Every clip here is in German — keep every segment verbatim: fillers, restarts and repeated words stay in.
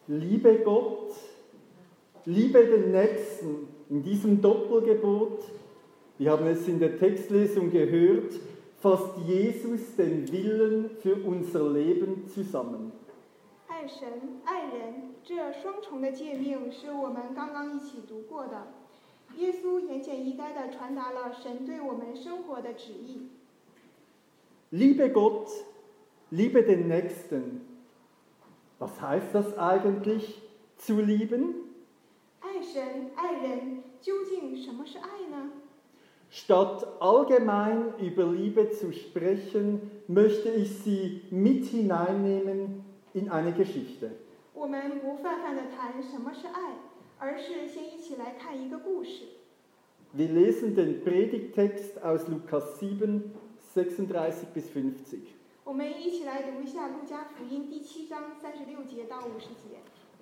Liebe Gott, liebe den Nächsten in diesem Doppelgebot. Wir haben es in der Textlesung gehört, fasst Jesus den Willen für unser Leben zusammen. 爱神爱人，这双重的诫命是我们刚刚一起读过的。耶稣言简意赅地传达了神对我们生活的旨意。 Liebe Gott, liebe den Nächsten. Was heißt das eigentlich, zu lieben? 爱神爱人，究竟什么是爱呢？ Statt allgemein über Liebe zu sprechen, möchte ich sie mit hineinnehmen in eine Geschichte. 我们不泛泛地谈什么是爱，而是先一起来看一个故事。 Wir lesen den Predigttext aus Lukas sieben, sechsunddreißig bis fünfzig. 我们一起来读一下路加福音第七章三十六节到五十节。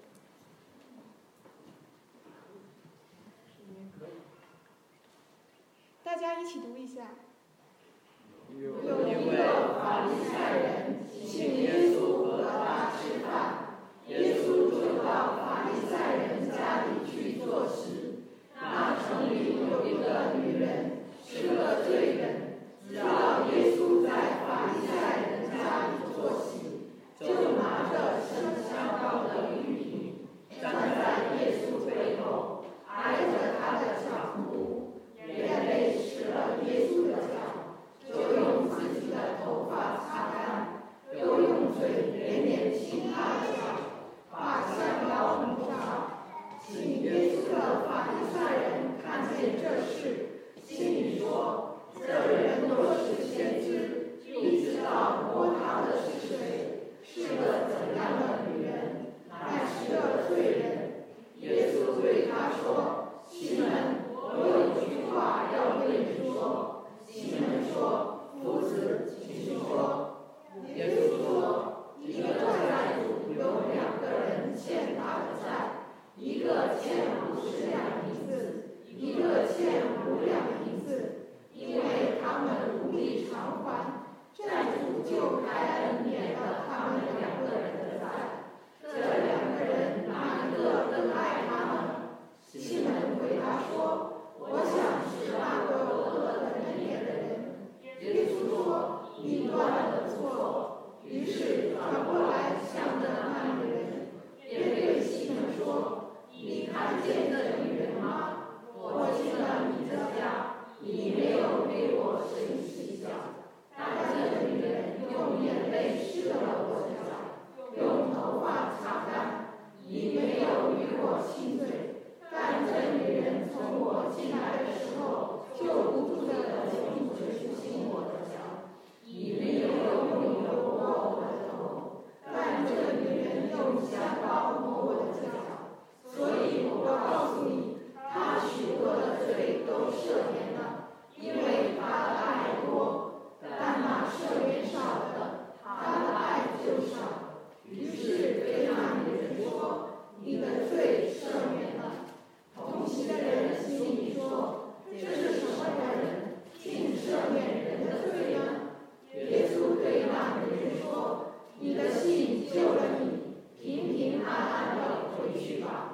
大家一起读一下。 有一个法利赛人请耶稣和他吃饭，耶稣就到法利赛人家里去坐食。那城里有一个女人是个罪人，知道耶稣在法利赛人家里坐席，就拿着生香膏的玉瓶，站在耶稣背后，挨着他的脚步，眼泪湿了耶稣的脚，就用自己的头发擦干，又用嘴连连亲他的脚，把香膏抹上。请耶稣的法利赛人看见这事，心里说：这人若是先知，必知道摸他的是谁，是个怎样的女人，乃是个罪人。耶稣对他说：西门，我有句话要对你说。西门说：夫子，请说。耶稣说：一个债主有两个人欠他的债，一个欠五十两银子，一个欠五两银子，因为他们无力偿还，债主就开恩免了他们两个人的债。这两个人哪一个更爱他们？西门回答说：我想是那个恶的能言的人。耶稣说：你断了错。于是转过来向着那女人，便对西门说：你看见这女人吗？我进了你的家，你没有给我水洗脚，但这女人用眼泪湿了我的脚，用头发擦干，你没有与我亲嘴，但这女人从我进来的时候就不住地用嘴亲我的脚，你没有用油摸我的头，但这女人用香膏摸我的脚。所以我告诉你，他许多的罪都赦免了，因为他的爱多；但那赦免少的，他的爱就少。于是对那女人说：你的罪赦免了。同行的人心里说：这是什么人，竟赦免人的罪呢？耶稣对那女人说：你的信救了你，平平安安地回去吧。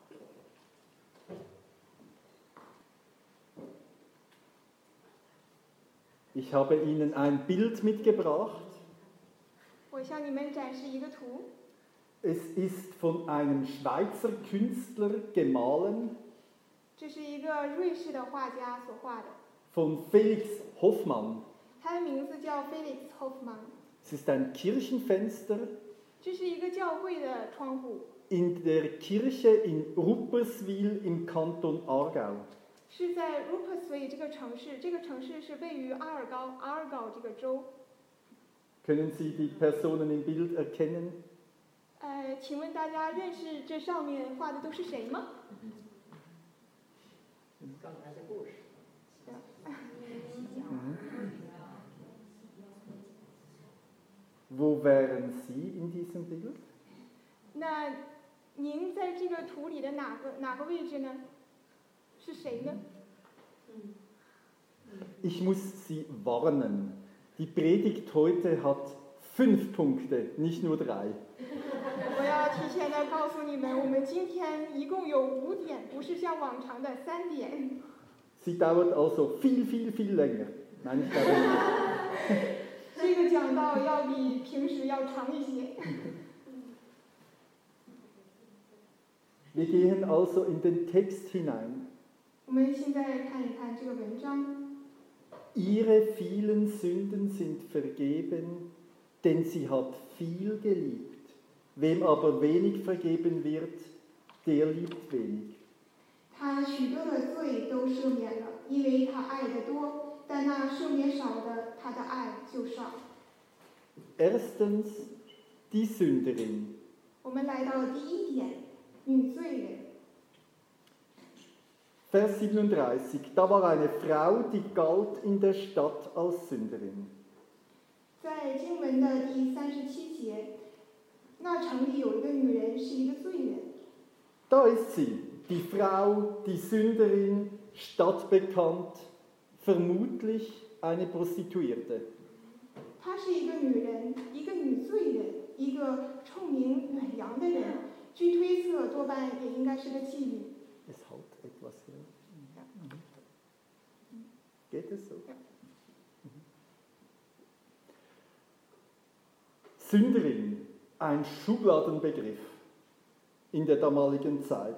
Ich habe Ihnen ein Bild mitgebracht. 我向你们展示一个图。 Es ist von einem Schweizer Künstler gemahlen. 这是一个瑞士的画家所画的。 Von Felix Hoffmann. 他的名字叫 Felix Hoffmann。 Es ist ein Kirchenfenster. 这是一个教会的窗户。 In der Kirche in Rupperswil im Kanton Aargau. 是在 Rupperswil 这个城市，这个城市是位于阿尔高阿尔高这个州。 Können Sie die Personen im Bild erkennen? 呃，请问大家认识这上面画的都是谁吗？ 刚才的故事。 Wo wären Sie in diesem Bild? 那您在这个图里的哪个哪个位置呢？是谁呢？ Ich muss Sie warnen. Die Predigt heute hat fünf Punkte, nicht nur drei. 我要提前的告诉你们，我们今天一共有五点，不是像往常的三点。 Sie dauert also viel, viel, viel länger. Nein, ich glaube nicht. 这个讲道要比平时要长一些。 Wir gehen also in den Text hinein. 我们现在看一看这个文章。 Ihre vielen Sünden sind vergeben, denn sie hat viel geliebt. Wem aber wenig vergeben wird, der liebt wenig. 他许多的罪都赦免了，因为他爱得多，但那赦免少的，他的爱就少。 Erstens, die Sünderin. 我们来到第一点，女罪人。 Vers siebenunddreißig, da war eine Frau, die galt in der Stadt als Sünderin. 在经文的第三十七节，那城里有一个女人，是一个罪人。 Da ist sie, die Frau, die Sünderin, stadtbekannt, vermutlich eine Prostituierte. 她是一个女人，一个女罪人，一个臭名远扬的人。据推测，多半也应该是个妓女。 Es halt etwas hier. Geht es so? Sünderin, ein Schubladenbegriff in der damaligen Zeit.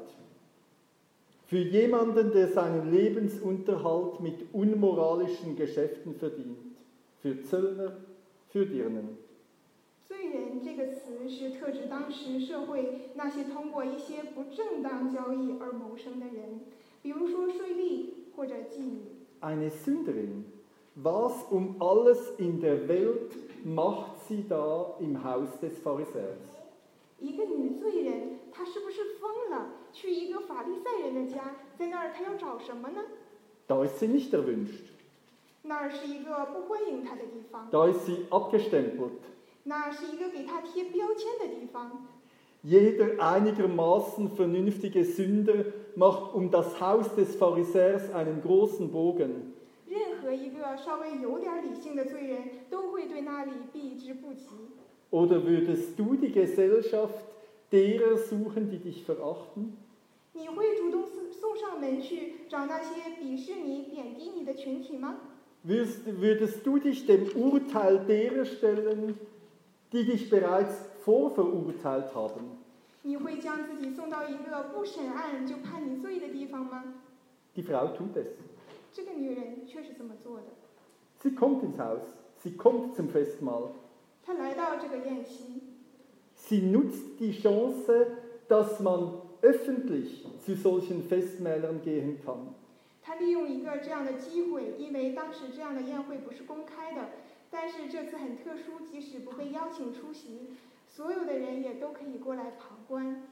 Für jemanden, der seinen Lebensunterhalt mit unmoralischen Geschäften verdient. Für Zöllner, für Dirnen. 罪人这个词是特指当时社会那些通过一些不正当交易而谋生的人，比如说税吏或者妓女。 Eine Sünderin. Was um alles in der Welt macht sie da im Haus des Pharisäers? 一个女罪人，她是不是疯了？去一个法利赛人的家，在那儿她要找什么呢？ Da ist sie nicht erwünscht. 那儿是一个不欢迎她的地方。 Da ist sie abgestempelt. 那是一个给她贴标签的地方。 Jeder einigermaßen vernünftige Sünder macht um das Haus des Pharisäers einen großen Bogen. 任何一个稍微有点理性的罪人都会对那里避之不及。 Oder würdest du die Gesellschaft derer suchen, die dich verachten? 你会主动送上门去找那些鄙视你、贬低你的群体吗？ Würdest, würdest du dich dem Urteil derer stellen, die dich bereits vorverurteilt haben? 你会将自己送到一个不审案就判你罪的地方吗？ Die Frau tut es. 这个女人却是这么做的。 Sie kommt ins Haus, sie kommt zum Festmahl. 她来到这个宴席， Sie nutzt die Chance, dass man öffentlich zu solchen Festmählern gehen kann. 她利用一个这样的机会，因为当时这样的宴会不是公开的，但是这次很特殊，即使不被邀请出席，所有的人也都可以过来旁观。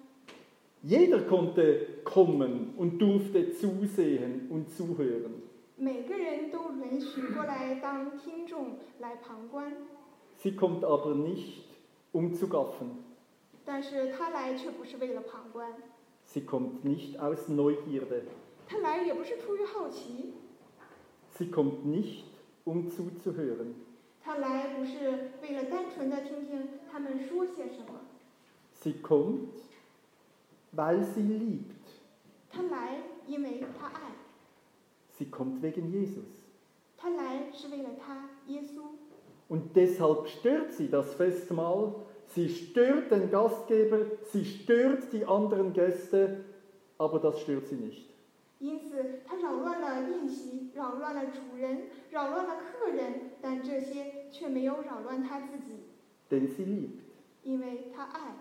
Jeder konnte kommen und durfte zusehen und zuhören. 每个人都允许过来当听众来旁观。 Sie kommt aber nicht, um zu gaffen. 但是她来却不是为了旁观， Sie kommt nicht aus Neugierde. 她来也不是出于好奇， Sie kommt nicht, um zuzuhören. 她来不是为了单纯的听听他们说些什么， Sie kommt, weil sie liebt. 她来因为她爱， Sie kommt wegen Jesus. 她来是为了他耶稣。 Und deshalb stört sie das Festmahl, sie stört den Gastgeber, sie stört die anderen Gäste, aber das stört sie nicht. 因此，她扰乱了宴席，扰乱了主人，扰乱了客人，但这些却没有扰乱她自己， Denn sie liebt. 因为她爱。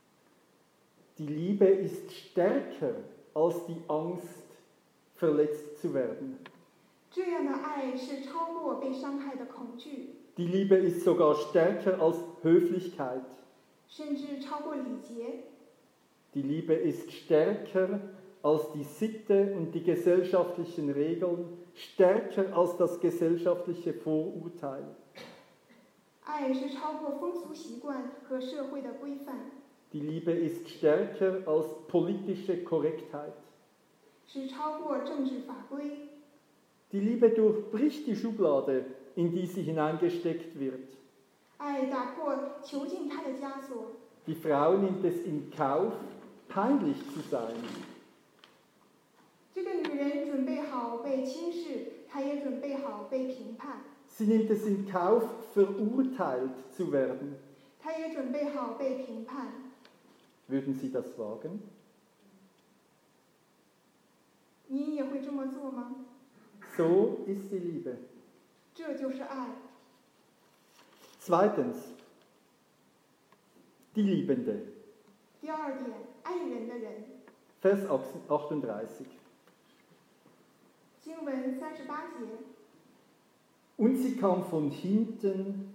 Die Liebe ist stärker als die Angst, verletzt zu werden. 这样的爱是超过被伤害的恐惧， Die Liebe ist sogar stärker als Höflichkeit. 甚至超过礼节。 Die Liebe ist stärker als die Sitte und die gesellschaftlichen Regeln, stärker als das gesellschaftliche Vorurteil. 爱是超过风俗习惯和社会的规范， Die Liebe ist stärker als politische Korrektheit. 是超过政治法规。 Die Liebe durchbricht die Schublade, in die sie hineingesteckt wird. 爱打破囚禁他的枷锁， Die Frau nimmt es in Kauf, peinlich zu sein. 这个女人准备好被轻视，她也准备好被评判。 Sie nimmt es in Kauf, verurteilt zu werden. 她也准备好被评判。 Würden Sie das wagen? 你也会这么做吗？ So ist die Liebe. 这就是爱。 Zweitens, die Liebende. 第二点，爱人的人。 Vers achtunddreißig. 经文三十八节。 Und sie kam von hinten,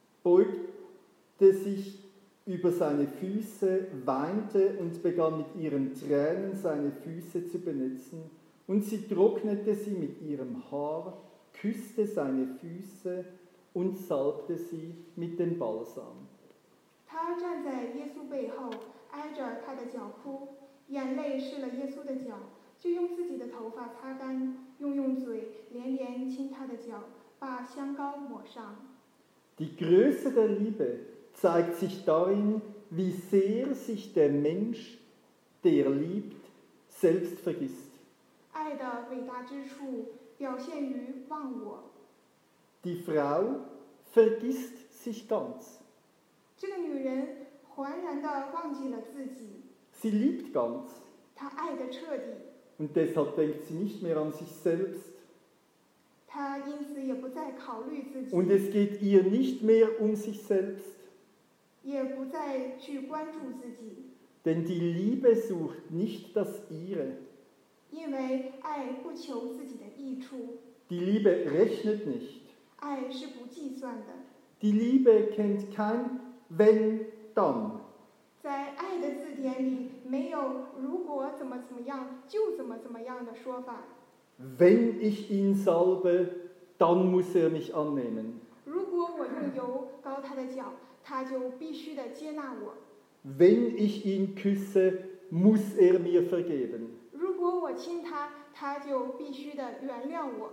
beugte sich über seine Füße, weinte und begann mit ihren Tränen seine Füße zu benetzen. Und sie trocknete sie mit ihrem Haar, küsste seine Füße und salbte sie mit dem Balsam. 他站在耶稣背后，挨着他的脚哭，眼泪湿了耶稣的脚，就用自己的头发擦干，又用嘴连连亲他的脚，把香膏抹上。 Die Größe der Liebe zeigt sich darin, wie sehr sich der Mensch, der liebt, selbst vergisst. 爱的伟大之处表现于忘我。 Die Frau vergisst sich ganz. 这个女人hoàn然地忘记了自己， Sie liebt ganz. 她爱得彻底， Und deshalb denkt sie nicht mehr an sich selbst. 她因此也不再考虑自己， Und es geht ihr nicht mehr um sich selbst. 也不再去关注自己， Denn die Liebe sucht nicht das Ihre. 因为爱不求自己的益处， Die Liebe rechnet nicht. 爱是不计算的。 Die Liebe kennt kein Wenn, dann. 在爱的字典里，没有如果怎么怎么样就怎么怎么样的说法。 Wenn ich ihn salbe, dann muss er mich annehmen. 如果我用油膏他的脚，他就必须的接纳我； Wenn ich ihn küsse, muss er mir vergeben. 如果我亲他，他就必须的原谅我；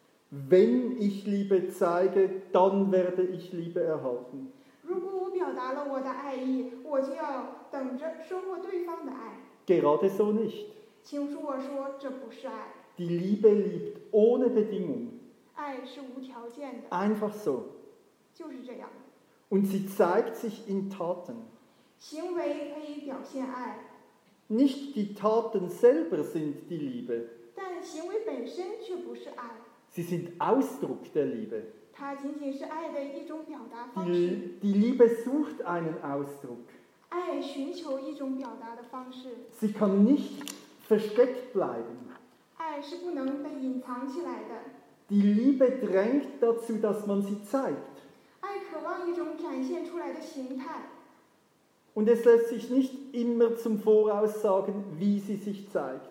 Wenn ich Liebe zeige, dann werde ich Liebe erhalten. 如果我表达了我的爱意，我就要等着收获对方的爱。 Gerade so nicht. 请恕我说，这不是爱， Die Liebe liebt ohne Bedingung. 爱是无条件的， Einfach so. 就是这样。 Und sie zeigt sich in Taten. 行为可以表现爱， Nicht die Taten selber sind die Liebe. 但行为本身却不是爱， Sie sind Ausdruck der Liebe. 它仅仅是爱的一种表达方式。 Die, die Liebe sucht einen Ausdruck. 爱寻求一种表达的方式， Sie kann nicht versteckt bleiben. 爱是不能被隐藏起来的。 Die Liebe drängt dazu, dass man sie zeigt. 爱渴望一种展现出来的形态， Und es lässt sich nicht immer zum Voraus sagen, wie sie sich zeigt.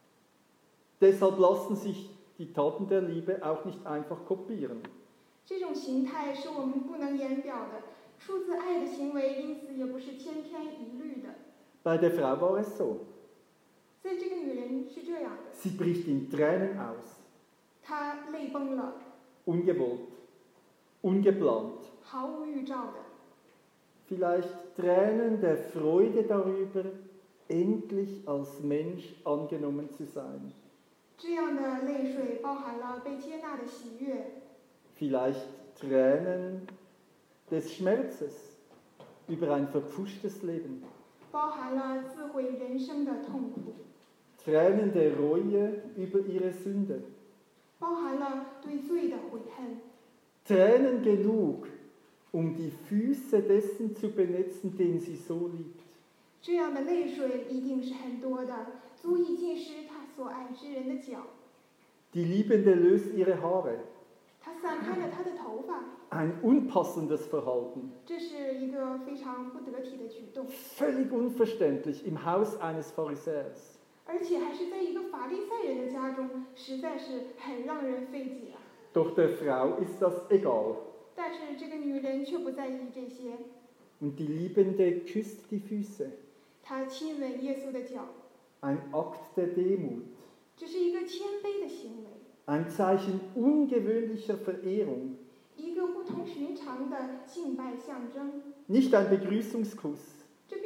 Deshalb lassen sich die Taten der Liebe auch nicht einfach kopieren. 这种形态是我们不能言表的。出自爱的行为，因此也不是千篇一律的。 Bei der Frau war es so. 在这个女人是这样的， Sie bricht in Tränen aus. 她泪崩了， Ungewollt, ungeplant. 毫无预兆的。 Vielleicht Tränen der Freude darüber, endlich als Mensch angenommen zu sein. 这样的泪水包含了被接纳的喜悦， Vielleicht Tränen des Schmerzes über ein verpfuschtes Leben. 包含了自毁人生的痛苦， Tränen der Reue über ihre Sünde. 包含了对罪的悔恨， Tränen genug, um die Füße dessen zu benetzen, den sie so liebt. 这样的泪水一定是很多的，足以浸湿他所爱之人的脚。 Die Liebende löst ihre Haare. 他散开了他的头发， Ein unpassendes Verhalten. 这是一个非常不得体的举动， Völlig unverständlich im Haus eines Pharisäers. 而且还是在一个法利赛人的家中，实在是很让人费解啊。 Doch der Frau ist das egal. 但是这个女人却不在意这些， Und die Liebende küsst die Füße. 她亲吻耶稣的脚， Ein Akt der Demut. 这是一个谦卑的行为， Ein Zeichen ungewöhnlicher Verehrung. 一个不同寻常的敬拜象征。 Nicht ein Begrüßungskuss. 这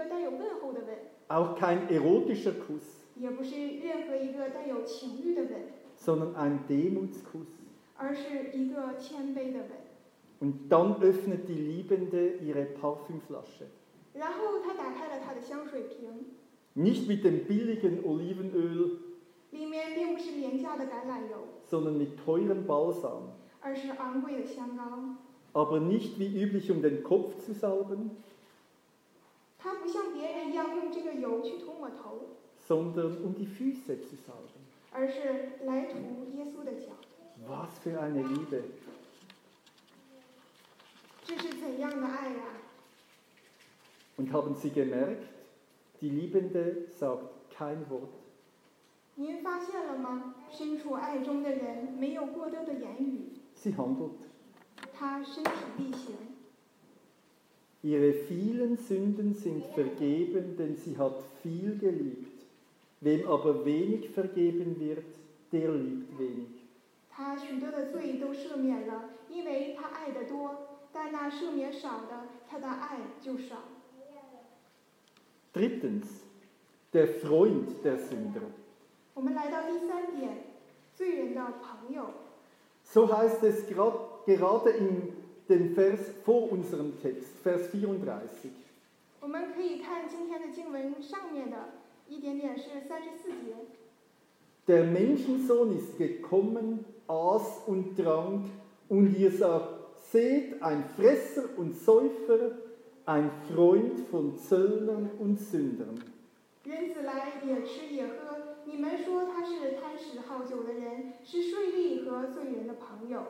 个带有问候的吻， auch kein erotischer Kuss, 也不是任何一个带有情欲的吻， sondern ein Demutskuss. 而是一个谦卑的吻。 Und dann öffnet die Liebende ihre Parfümflasche. 然后他打开了他的香水瓶， Nicht mit dem billigen Olivenöl, 里面并不是廉价的橄榄油， sondern mit teurem Balsam. 而是昂贵的香膏。 Aber nicht wie üblich, um den Kopf zu salben, 他不像别人一样用这个油去涂抹头， sondern um die Füße zu salben. 而是来涂耶稣的脚。 Was für eine Liebe! 这是怎样的爱呀、 Und haben Sie gemerkt, die Liebende sagt kein Wort. 您发现了吗？身处爱中的人没有过多的言语， Sie handelt. 他身体力行。 Ihre vielen Sünden sind vergeben, denn sie hat viel geliebt. Wem aber wenig vergeben wird, der liebt wenig. 他许多的罪都赦免了，因为他爱得多。但那赦免少的，他的爱就少。 Drittens, der Freund der Sünder. 我们来到第三点，罪人的朋友。 So heißt es grad, gerade in dem Vers vor unserem Text, Vers vierunddreißig. 我们可以看今天的经文上面的一点点是三十四节。 Der Menschensohn ist gekommen, aß und trank, und ihr sagt, seht, ein Fresser und Säufer, ein Freund von Zöllnern und Sündern. 人子来也吃也喝，你们说他是贪食好酒的人，是税吏和罪人的朋友。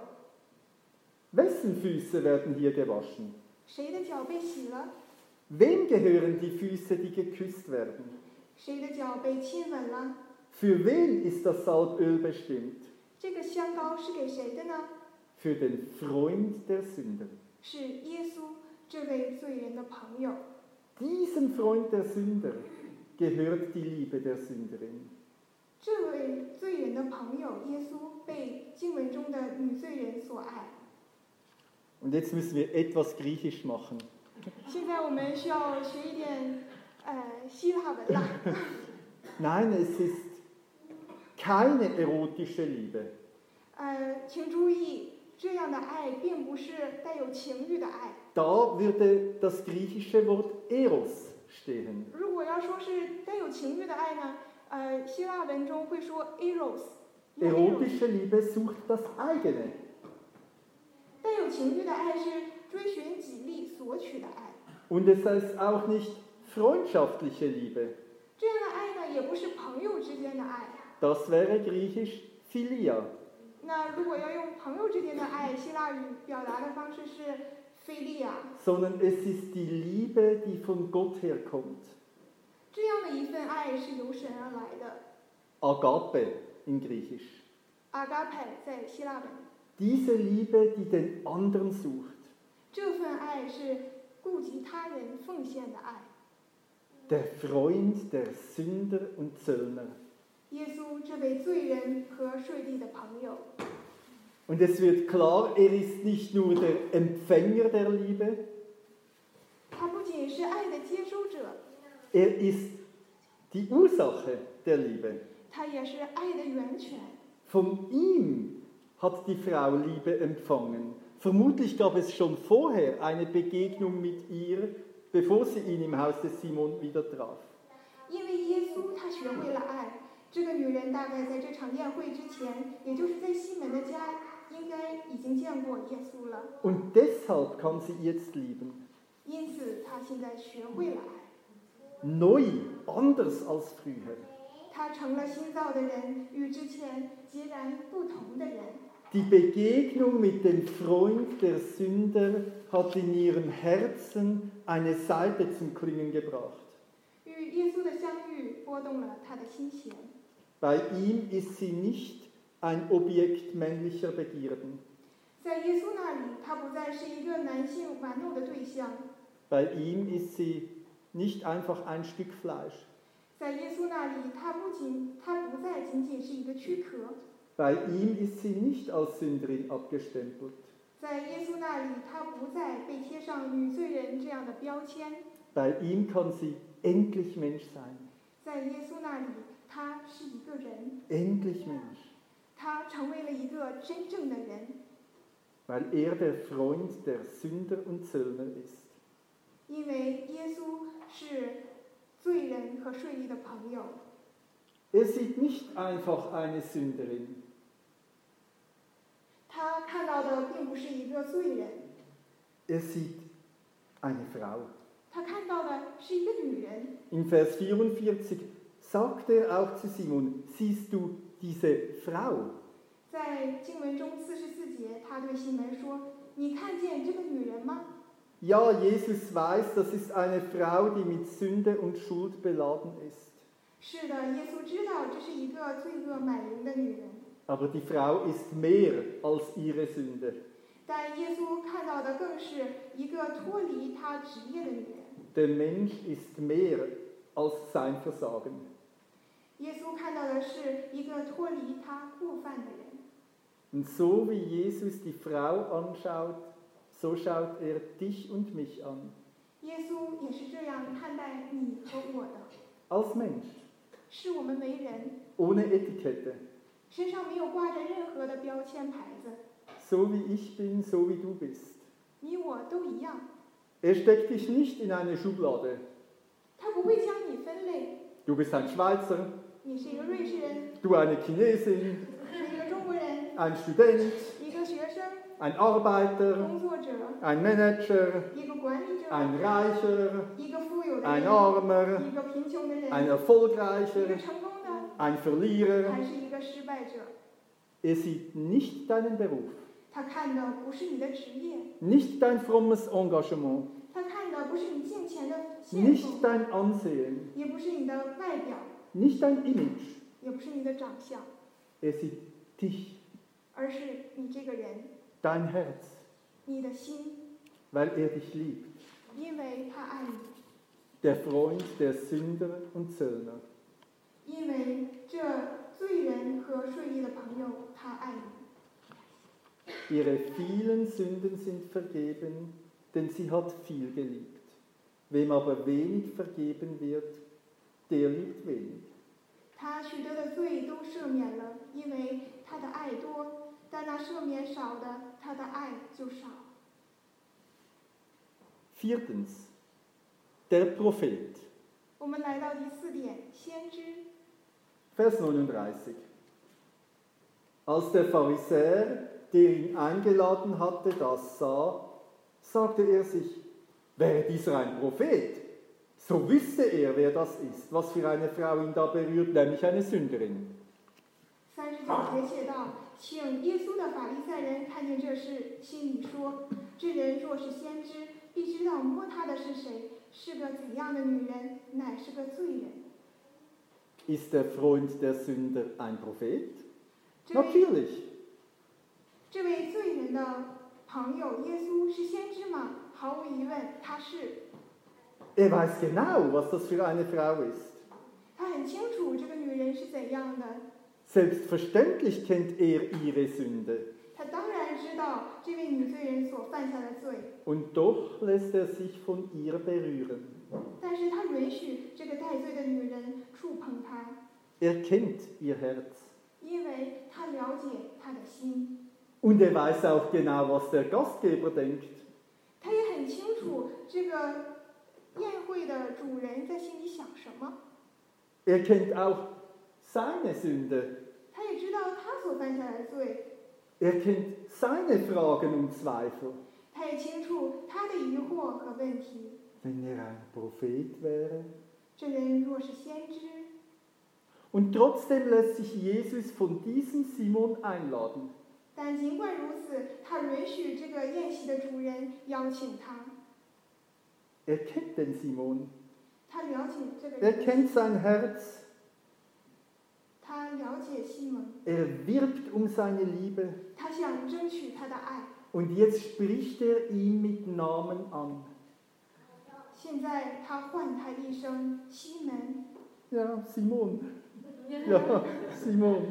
Wessen Füße werden hier gewaschen? 谁的脚被洗了？ Wem gehören die Füße, die geküsst werden? 谁的脚被亲吻了？ Für wen ist das Salböl bestimmt? 这个香膏是给谁的呢？ Für den Freund der Sünder. 是耶稣这位罪人的朋友。 Diesem Freund der Sünder gehört die Liebe der Sünderin. 这位罪人的朋友耶稣被经文中的女罪人所爱。 Und jetzt müssen wir etwas Griechisch machen. 现在我们需要学一点呃希腊文了。 Nein, es ist keine erotische Liebe. 呃，请注意，这样的爱并不是带有情欲的爱。 Da würde das griechische Wort Eros stehen. 如果要说是带有情欲的爱呢，呃，希腊文中会说 eros。 Erotische Liebe sucht das eigene. 带有情欲的爱是追寻己利索取的爱。 Und es heißt auch nicht freundschaftliche Liebe. 这样的爱呢，也不是朋友之间的爱。 Das wäre griechisch Philia. 那如果要用朋友之间的爱，希腊语表达的方式是菲利亚。 Sondern es ist die Liebe, die von Gott herkommt. 这样的一份爱是由神而来的。 Agape in Griechisch. agape 在希腊文， Diese Liebe, die den anderen sucht. 这份爱是顾及他人、奉献的爱。 Der Freund der Sünder und Zöllner. 耶稣这位罪人和税吏的朋友。 Und es wird klar, er ist nicht nur der Empfänger der Liebe, 他不仅是爱的接收者， er ist die Ursache der Liebe. 他也是爱的源泉。 Von ihm hat die Frau Liebe empfangen. Vermutlich gab es schon vorher eine Begegnung mit ihr, bevor sie ihn im Haus des Simon wieder traf. 因为耶稣他学会了爱，这个女人大概在这场宴会之前，也就是在西门的家，应该已经见过耶稣了。 Und deshalb kann sie jetzt lieben. 因此，她现在学会了爱， Neu, anders als früher. 她成了新造的人，与之前截然不同的人。 Die Begegnung mit dem Freund der Sünder hat in ihrem Herzen eine Saite zum Klingen gebracht. 与耶稣的相遇拨动了她的心弦。 Bei ihm ist sie nicht ein Objekt männlicher Begierden. 在耶稣那里，她不再是一个男性玩弄的对象。 Bei ihm ist sie nicht einfach ein Stück Fleisch. 在耶稣那里，她不仅她不再仅仅是一个躯壳。 Bei ihm ist sie nicht als Sünderin abgestempelt. 在耶稣那里，她不再被贴上女罪人这样的标签。 Bei ihm kann sie endlich Mensch sein. 在耶稣那里，他是一个人， Endlich Mensch. 他成为了一个真正的人， Weil er der Freund der Sünder und Zöllner ist. 因为耶稣是罪人和税吏的朋友。 Er sieht nicht einfach eine Sünderin. 他看到的并不是一个罪人， Er sieht eine Frau. 他看到的是一个女人。 In Vers vierundvierzig sagt er auch zu Simon, siehst du diese Frau? 在经文中四十四节，他对西门说：“你看见这个女人吗？” Ja, Jesus weiß, das ist eine Frau, die mit Sünde und Schuld beladen ist. 是的，耶稣知道这是一个罪恶满盈的女人， Aber die Frau ist mehr als ihre Sünde. 但耶稣看到的更是一个脱离他职业的女人。 Der Mensch ist mehr als sein Versagen. 耶稣看到的是一个脱离他过犯的人。 Und so wie Jesus die Frau anschaut, so schaut er dich und mich an. 耶稣也是这样看待你和我的， Als Mensch, 是我们为人， ohne Etikette. 身上没有挂着任何的标签牌子， So wie ich bin, so wie du bist. 你我都一样。 Er steckt dich nicht in eine Schublade. 他不会将你分类， Du bist ein Schweizer, 你是一个瑞士人， du eine Chinesin, 是一个中国人， ein Student, 一个学生， ein Arbeiter, 工作者， ein Manager, 一个管理者， ein Reicher, 一个富有的 ein 人， Armer, 一个贫穷的人， ein 一个 Erfolgreicher, 成功的， ein Verlierer. 还是一个失败者。 Er sieht nicht deinen Beruf, 他看的不是你的职业， nicht dein frommes Engagement, 他看的不是你敬虔的献 nicht 奉， dein Ansehen, 也不是你的外表， nicht dein Image. 也不是你的长相， Er sieht dich, 而是你这个人， dein Herz, 你的心， weil er dich liebt. 因为他爱你， Der Freund der Sünder und Zöllner. 因为这罪人和税吏的朋友，他爱你。 Ihre vielen Sünden sind vergeben, denn sie hat viel geliebt. Wem aber wenig vergeben wird, der liebt wenig. 他许多的罪都赦免了，因为他的爱多；但那赦免少的，他的爱就少。 Viertens, der Prophet. 我们来到第四点，先知。 Vers neununddreißig. Als der Pharisäer, der ihn eingeladen hatte, das sah, sagte er sich, wäre dieser ein Prophet, so wüsste er, wer das ist, was für eine Frau ihn da berührt, nämlich eine Sünderin. 三十九节写道：“请耶稣的法利赛人看见这事，心里说：这人若是先知，必知道摸他的是谁，是个怎样的女人，乃是个罪人。” Ist der Freund der Sünder ein Prophet? 这位 Natürlich. 这位罪人的朋友耶稣是先知吗？毫无疑问，他是。 Er weiß genau, was das für eine Frau ist. 他很清楚这个女人是怎样的， Selbstverständlich kennt er ihre Sünde. 他当然知道这位女罪人所犯下的罪， Und doch lässt er sich von ihr berühren. 但是他允许这个带罪的女人触碰他， Er kennt ihr Herz. 因为他了解他的心， Und er weiß auch genau, was der Gastgeber denkt. 他也很清楚这个宴会的主人在心里想什么， Er kennt auch seine Sünde. 他也知道他所犯下的罪， Er kennt seine Fragen und Zweifel. 他也清楚他的疑惑和问题。 Wenn er ein Prophet wäre. 这人若是先知， Und trotzdem lässt sich Jesus von diesem Simon einladen. 但尽管如此，他允许这个宴席的主人邀请他。 Er kennt den Simon. 他了解这个 Er 人， kennt sein Herz. 他了解西蒙， Er wirbt um seine Liebe. 他想争取他的爱。 Und jetzt spricht er ihn mit Namen an. 现在他唤他一声西门， Ja, Simon. Ja, Simon.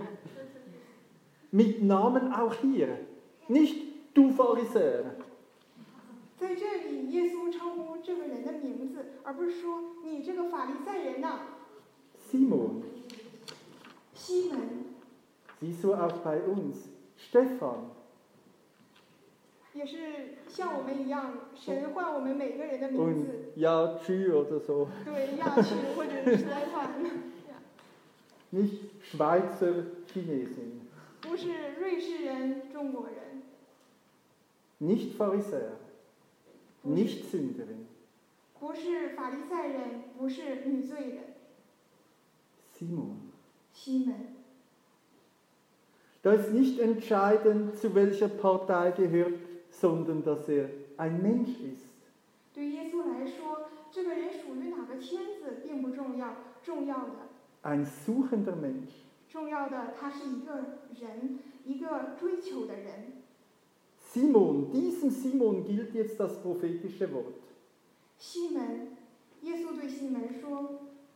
Mit Namen auch hier. Nicht du Pharisäer. 在这里，耶稣称呼这个人的名字，而不是说你这个法利赛人呐、啊。 Simon. 西门。 Siehst du auch bei uns? Stefan. 也是像我们一样，神唤我们每个人的名 Und 字。 Yachü oder so. 对，亚区或者是 Stefan。 Nicht Schweizer Chinesin. 不是瑞士人、中国人。 Nicht Pharisäer. Nicht Sünderin. 不是法利赛人，不是女罪人。 Simon. 西门。 Da ist nicht entscheidend, zu welcher Partei gehört, sondern dass er ein Mensch ist. 对耶稣来说，这个人属于哪个圈子并不重要，重要的。 Ein suchender Mensch. 重要的，他是一个人，一个追求的人。 Simon, diesem Simon gilt jetzt das prophetische Wort. 西门，耶稣对西门说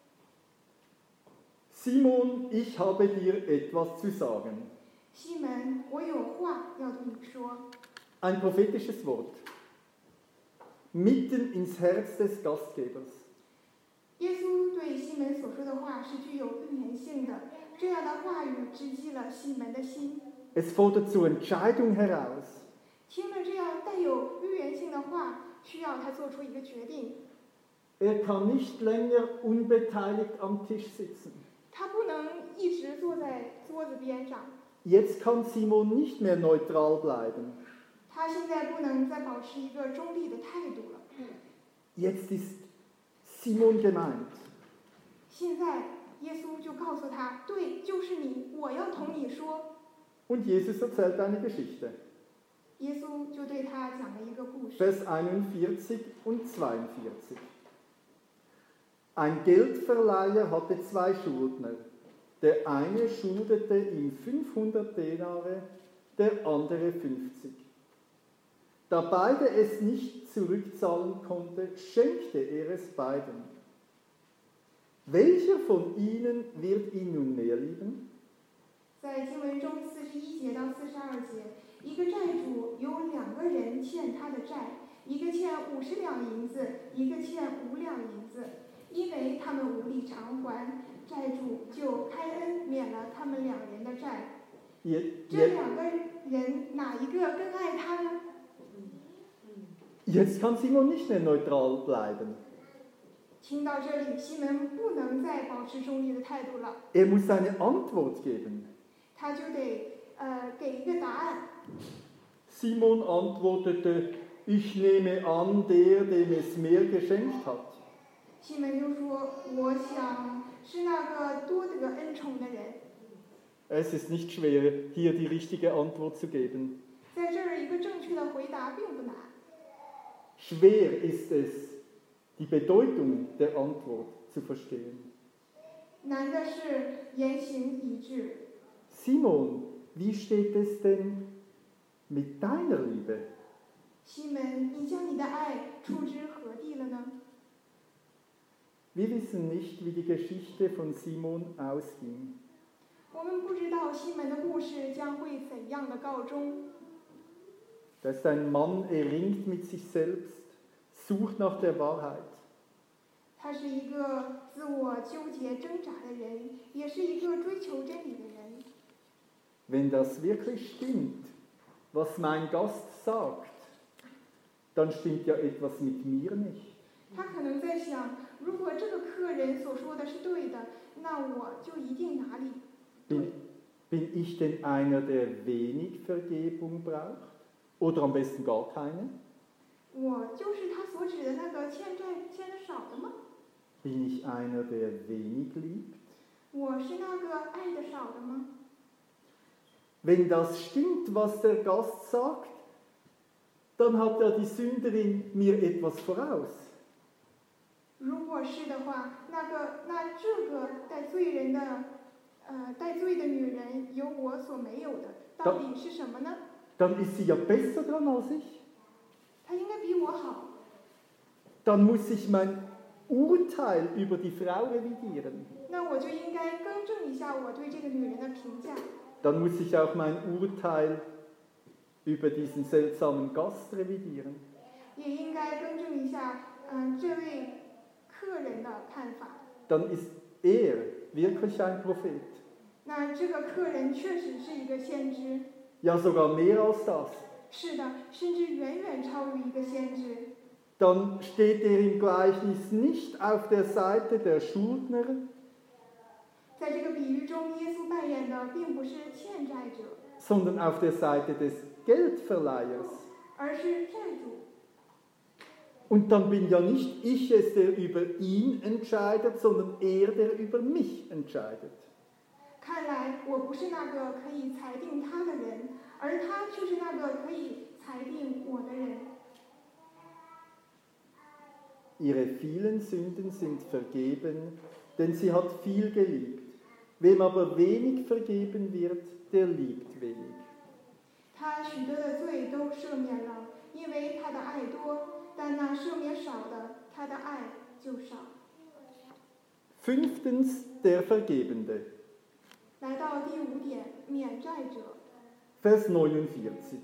Simon, ich habe dir etwas zu sagen. 西门，我有话要对你说。 Ein prophetisches Wort. Mitten ins Herz des Gastgebers. 耶稣对西门所说的话是具有预言性的，这样的话语直击了西门的心。 Es fordert zur Entscheidung heraus. 听了这样带有预言性的话，需要他做出一个决定。 Er kann nicht länger unbeteiligt am Tisch sitzen. 他不能一直坐在桌子边上。 Jetzt kann Simon nicht mehr neutral bleiben. 他现在不能再保持一个中立的态度了。 Jetzt ist Simon gemeint. 现在耶稣就告诉他：“对，就是你，我要同你说。” Und Jesus erzählt eine Geschichte. 耶稣就对他讲了一个故事。 Vers einundvierzig und zweiundvierzig. Ein Geldverleiher hatte zwei Schuldner. Der eine schuldete ihm fünfhundert Denare, der andere fünfzig. Da beide es nicht zurückzahlen konnte, schenkte er es beiden. Welcher von ihnen wird ihn nun mehr lieben? 在经文中四十一节到四十二节，一个债主有两个人欠他的债，一个欠五十两银子，一个欠五两银子，因为他们无力偿还，债主就开恩免了他们两人的债。这两个人哪一个更爱他呢？ Jetzt kann Simon nicht mehr neutral bleiben. 听到这里，西门不能再保持中立的态度了。 Er muss eine Antwort geben. 他就得呃给一个答案。 Simon antwortete: Ich nehme an, der, dem es mehr geschenkt hat. 西门就说：“我想是那个多得恩宠的人。” Es ist nicht schwer, hier die richtige Antwort zu geben. 在这儿，一个正确的回答并不难。 Schwer ist es, die Bedeutung der Antwort zu verstehen. 难的是言行一致。 Simon, wie steht es denn mit deiner Liebe? 西门，你将你的爱处之何地了呢？ Wir wissen nicht, wie die Geschichte von Simon ausging. 我们不知道西门的故事将会怎样的告终。 Da ist ein Mann, er ringt mit sich selbst, sucht nach der Wahrheit. 他是一个自我纠结挣扎的人，也是一个追求真理的人。 Wenn das wirklich stimmt, was mein Gast sagt, dann stimmt ja etwas mit mir nicht. 他可能在想，如果这个客人所说的是对的，那我就一定哪里对。 Bin, bin ich denn einer, der wenig Vergebung braucht? Oder am besten gar keine? 我就是他所指的那个欠债欠的少的吗？ Bin ich einer, der wenig liebt? 我是那个爱的少的吗？ Wenn das stimmt, was der Gast sagt, dann hat ja die Sünderin mir etwas voraus. 如果是的话，那个那这个带罪人的，呃，带罪的女人有我所没有的，到底是什么呢？ Dann ist sie ja besser dran als ich. 她应该比我好。 Dann muss ich mein Urteil über die Frau revidieren. 那我就应该更正一下我对这个女人的评价。 Dann muss ich auch mein Urteil über diesen seltsamen Gast revidieren. 也应该更正一下，嗯、这位客人的看法。 dann ist er wirklich ein Prophet. 那这个客人确实是一个先知， Ja, sogar mehr als das. 是的，甚至远远超于一个先知。 Dann steht er im Gleichnis nicht auf der Seite der Schuldner, 在这个比喻中，耶稣扮演的并不是欠债者， sondern auf der Seite des Geldverleihers. 而是债主。 Und dann bin ja nicht ich es, der über ihn entscheidet, sondern er, der über mich entscheidet. 看来我不是那个可以裁定他的人，而他却是那个可以裁定我的人。 Ihre vielen Sünden sind vergeben, denn sie hat viel geliebt. Wem aber wenig vergeben wird, der liebt wenig. 他许多的罪都赦免了，因为他的爱多；但那赦免少的，他的爱就少。 Fünftens, der Vergebende. 来到第五点，免债者。 Vers neunundvierzig.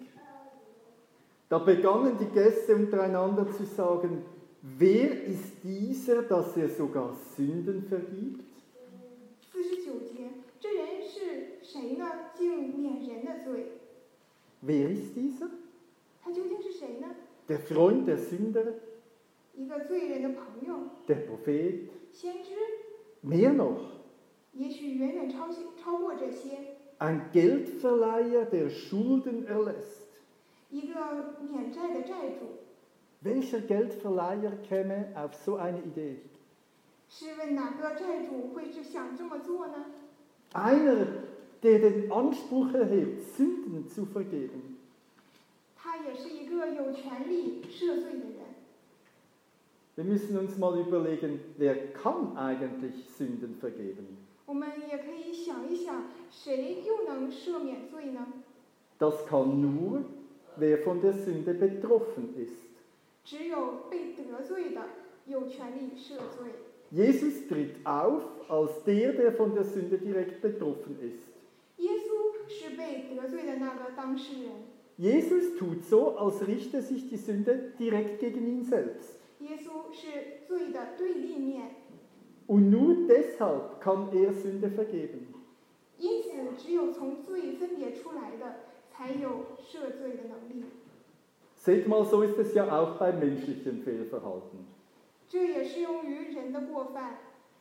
Da begannen die Gäste untereinander zu sagen, wer ist dieser, dass er sogar Sünden vergibt? 四十九节，这人是谁呢？竟免人的罪。 Wer ist dieser? 他究竟是谁呢？ Der Freund der Sünder, 一个罪人的朋友， der Prophet, 先知， mehr noch, 也许远远超超过这些。 ein Geldverleiher, der Schulden erlässt. 一个免债的债主。 Welcher Geldverleiher käme auf so eine Idee? 试问哪个债主会是想这么做呢？ Einer, der den Anspruch erhebt, Sünden zu vergeben. 他也是一个有权利赦罪的人。 Wir müssen uns mal überlegen, wer kann eigentlich Sünden vergeben? 我们也可以想一想，谁又能赦免罪呢？ Das kann nur, wer von der Sünde betroffen ist. 只有被得罪的有权利赦罪。 Jesus tritt auf als der, der von der Sünde direkt betroffen ist. 耶稣是被得罪的那个当事人。 Jesus tut so, als richte sich die Sünde direkt gegen ihn selbst. 耶稣是罪的对立面， Und nur deshalb kann er Sünde vergeben. 因此只有从罪分别出来的，才有赦罪的能力。 Seht mal, so ist es ja auch beim menschlichen Fehlverhalten. 这也适用于人的过犯。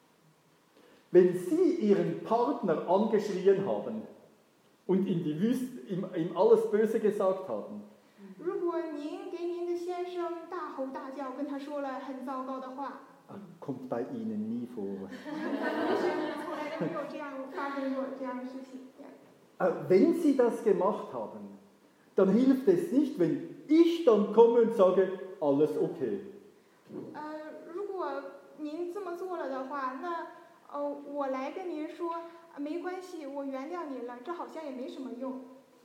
Wenn Sie Ihren Partner angeschrien haben und in die Wüste, ihm, ihm alles Böse gesagt haben, 如果您给您的先生大吼大叫，跟他说了很糟糕的话， kommt bei Ihnen nie vor. 从来都没有这样发生过这样的事情。 Wenn Sie das gemacht haben, dann hilft es nicht, wenn ich dann komme und sage, alles okay. 呃，如果您这么做了的话，那呃，我来跟您说，没关系，我原谅您了，这好像也没什么用。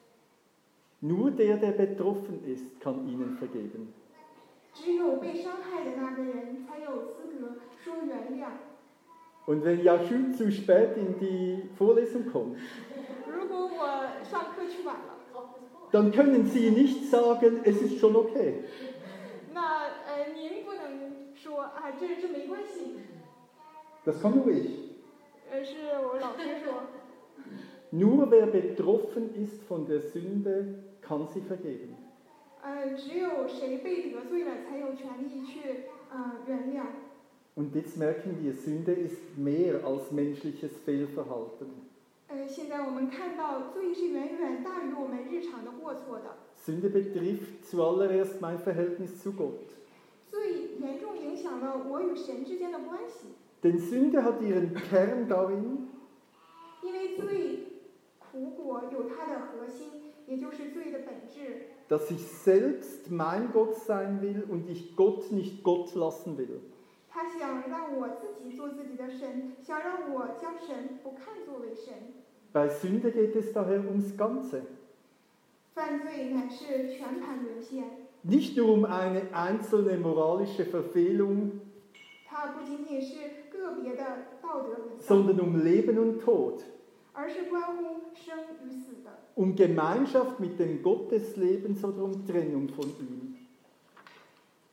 Nur der, der betroffen ist, kann Ihnen vergeben. 只有被伤害的那个人才有资格说原谅。 Und wenn Joachim zu spät in die Vorlesung kommt, 如果我上课去晚了， dann können Sie nicht sagen, es ist schon okay. 那呃，您不能说啊，这这没关系。 Das kann nur ich. 呃，是我老师说。 Nur wer betroffen ist von der Sünde, kann sie vergeben. 呃，只有谁被得罪了，才有权利去呃原谅。 Und jetzt merken wir, Sünde ist mehr als menschliches Fehlverhalten. 呃，现在我们看到罪是远远大于我们日常的过错的。 Sünde betrifft zuallererst mein Verhältnis zu Gott. 罪严重影响了我与神之间的关系。 Denn Sünde hat ihren Kern darin, 因为罪苦果有它的核心，也就是罪的本质。 dass ich selbst mein Gott sein will und ich Gott nicht Gott lassen will. 他想让我自己做自己的神，想让我将神不看作为神。 Bei Sünde geht es daher ums Ganze. 犯罪乃是全盘沦陷， Nicht nur um eine einzelne moralische Verfehlung, 它不仅仅是个别的道德沦丧， sondern um Leben und Tod, 而是关乎生与死的， um Gemeinschaft mit dem Gott des Lebens oder um Trennung von ihm.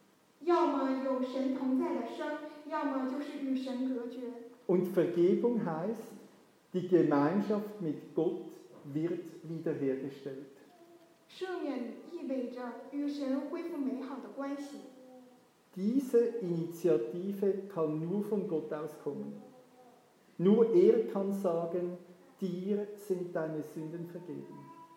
要么有神同在的生，要么就是与神隔绝。 Und Vergebung heißt, die Gemeinschaft mit Gott wird wiederhergestellt. 赦免意味着与神恢复美好的关系。 Diese Initiative kann nur von Gott auskommen. Nur er kann sagen, dir sind deine Sünden vergeben.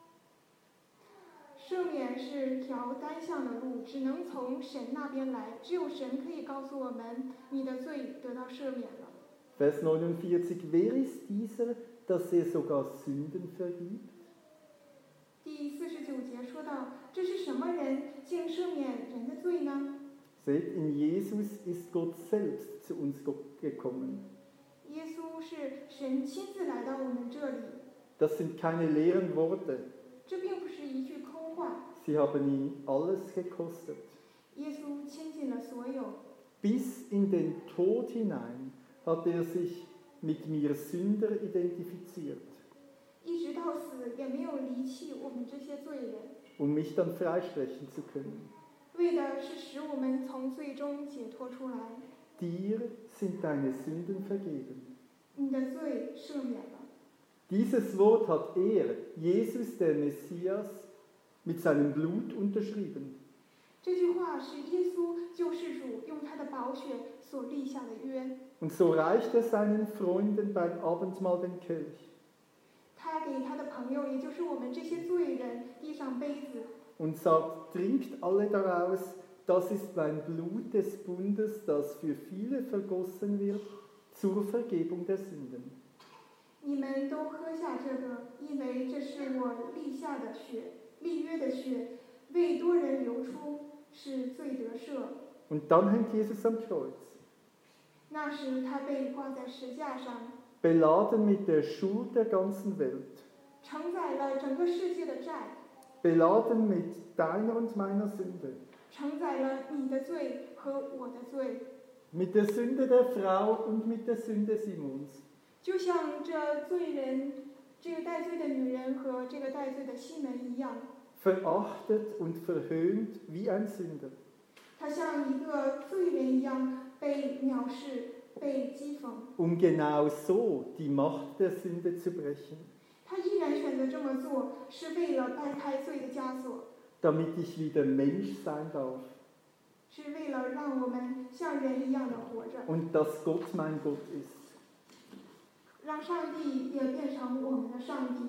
赦免是条单向的路，只能从神那边来。只有神可以告诉我们，你的罪得到赦免了。 Vers neunundvierzig, wer ist dieser, dass er sogar Sünden vergibt? 第四十九节说到，这是什么人竟赦免人的罪呢？ Seht, in Jesus ist Gott selbst zu uns gekommen. 耶稣是神亲自来到我们这里， Das sind keine leeren Worte. 这并不是一句空话。 Sie haben ihn alles gekostet. 耶稣倾尽了所有， Bis in den Tod hinein hat er sich mit mir Sünder identifiziert, 一直到死也没有离弃我们这些罪人， um mich dann freisprechen zu können. 为的是使我们从罪中解脱出来。 Dir sind deine Sünden vergeben. 你的罪赦免了。 Dieses Wort hat er, Jesus der Messias, mit seinem Blut unterschrieben. 这句话是耶稣救世主用他的宝血所立下的约。 Und so reicht er seinen Freunden beim Abendmahl den Kelch 他给他的朋友，也就是我们这些罪人，递上杯子， und sagt, trinkt alle daraus, das ist mein Blut des Bundes, das für viele vergossen wird, zur Vergebung der Sünden. 你们都喝下这个，因为这是我立下的血，立约的血，为多人流出，使罪得赦。 Und dann hängt Jesus am Kreuz, 那时他被挂在石架上， beladen mit der Schuld der ganzen Welt, 承载了整个世界的债， beladen mit deiner und meiner Sünde, 承载了你的罪和我的罪。 mit der Sünde der Frau und mit der Sünde Simons. 就像这罪人，这个带罪的女人和这个带罪的西门一样， Verachtet und verhöhnt wie ein Sünder. 他像一个罪人一样被藐视、被讥讽。 Um genau so die Macht der Sünde zu brechen, 他依然选择这么做，是为了掰开罪的枷锁， damit ich wieder Mensch sein darf 是为了让我们像人一样的活着， und dass Gott mein Gott ist. 让上帝也变成我们的上帝。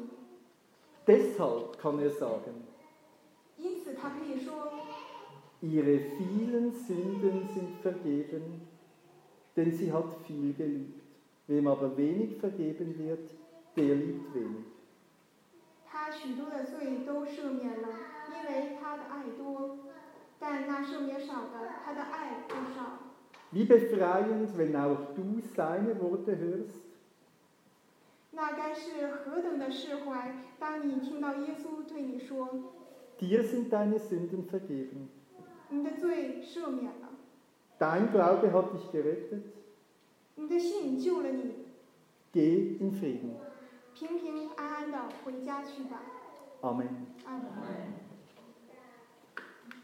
Deshalb kann er sagen, 因此，他可以说， ihre vielen Sünden sind vergeben, denn sie hat viel geliebt. Wem aber wenig vergeben wird, der liebt wenig. 他许多的罪都赦免了，因为他的爱多；但那赦免少的，他的爱不少。 Wie befreiend, wenn auch du seine Worte hörst, 那该是何等的释怀！当你听到耶稣对你说 dir sind deine Sünden vergeben. 你的罪赦免了， Dein Glaube hat dich gerettet. 你的信救了你， Geh in Frieden. 平平安安的回家去吧。 Amen. 阿门。